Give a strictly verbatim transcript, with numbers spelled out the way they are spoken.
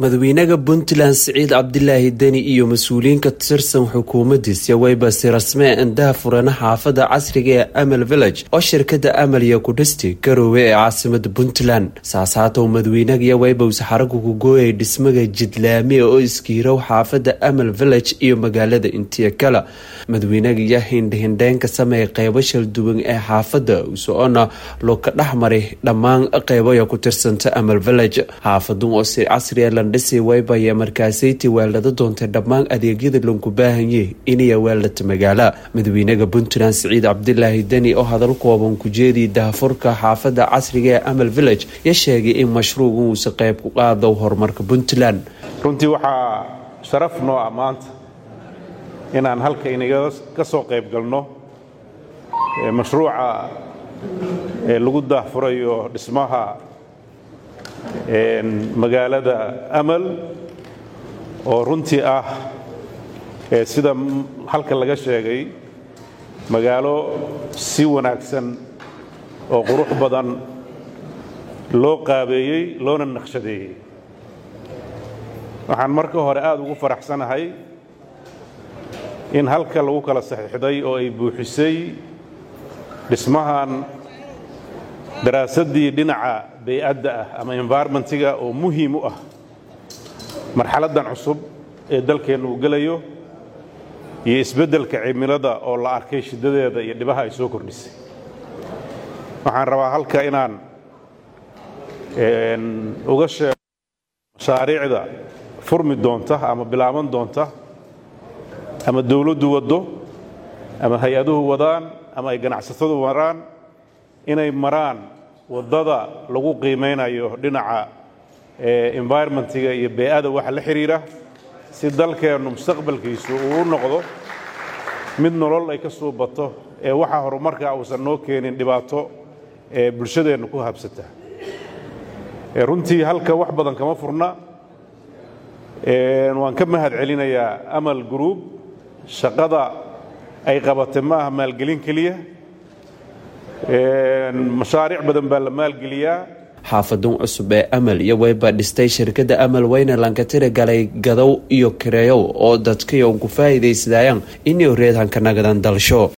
madaxweynaha Puntland Saciid Cabdilaahi Deni iyo mas'uuliyiin ka tirsan xukuumaddiisa wayba si rasmi ah indaha furan xaafada casriga ee Amal Village oo shirkadda Amal iyo ku dhistay Garowe ee caasimadda Puntland. Saasaatow madaxweynaha wayba uu xaragu ku gooyay dhismaha jidlaami oo iskiirow xaafada Amal Village iyo magaalada intiya kala. madaxweynaha yaa hindhindheen ka sameeyay qaybo shil duwan ee xaafada usoona loo ka dhaxmaray dhammaan qaybo ku tirsan Amal Village. xaafadu oo si casri ah dhisay wayba ya markaasayti weelada doontay dhammaan adeegyada lagu baahan yahay inay weelada magaala. madaxweynaha Puntland Saciid Cabdilaahi Deni oo hadal kooban ku jeediyay daahfurka xaafada casriga ee Amal Village ya sheegay in mashruucu uu si qayb ku qaado horumarka Puntland. runtii waxa sharaf noo ah maanta inaan halka inaga ka soo qayb galno mashruuca lagu daahfurayo dhismaha magaalada Amal oo runtii ah sida halka laga sheegay magaalo si wanaagsan oo qurux badan loo qaabeeyay loona naqshadeeyay. waxaan marka hore aad ugu faraxsanahay in halka lagu kala saxiixday oo ay buuxisay dhismahan daraasadii dhinaca bay'adda ah ama environmentiga oo muhiim u ah marxaladan cusub ee dalkeenu u galayo iyo isbeddelka cimilada oo la arkay shidadeeda iyo dhibaha ay soo kordhisay. waxaan rabaa halka inaan uga sheego mashaariicda furmi doonta ama bilaaban doonta ama dawladdu wado ama hay-aduhu wadaan ama ay ganacsatadu maraan inay maraan wadada lagu qiimeynayo dhinaca environmentiga iyo bay'ada waxa la xiriira si dalkeenu mustaqbalkiisu uu noqdo mid nolol ay ka soo bato ee waxa horumarka uusan noo keenin dhibaato ee bulshadeenu ku habsata. runtii halka wax badan kama furna waan ka mahad celinayaa Amal Group shaqada ay qabatay maaha maalgelin kaliya mashaariic badan baa la maalgeliyaa. xaafadan cusub ee Amal iyo wayba dhistay shirkadda Amal wayna lankatira galay gadow iyo kireeyo oo dadka ugu faa'iideysadayaan inay reedhan ka nagadan dalsho.